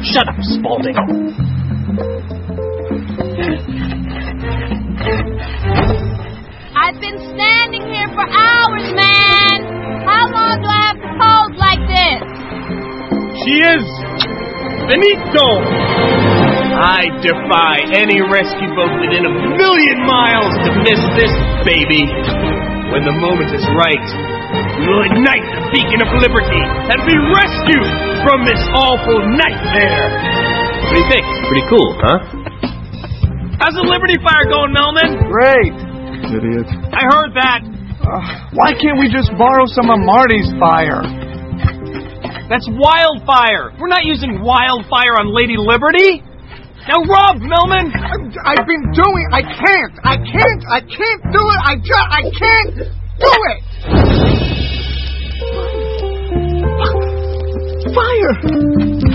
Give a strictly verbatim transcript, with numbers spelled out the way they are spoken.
Shut up, Spaulding. I've been standing here for hours, man. How long do I have to pose like this? She is Benito. I defy any rescue boat within a million miles to miss this baby. When the moment is right, we will ignite the beacon of liberty and be rescued from this awful nightmare. What do you think? Pretty cool, huh? How's the Liberty Fire going, Melman? Great. Idiot. I heard that. Uh, why can't we just borrow some of Marty's fire? That's wildfire. We're not using wildfire on Lady Liberty. Now, Rob, Melman. I've, I've been doing. I can't. I can't. I can't do it. I just. I can't do it. Fire.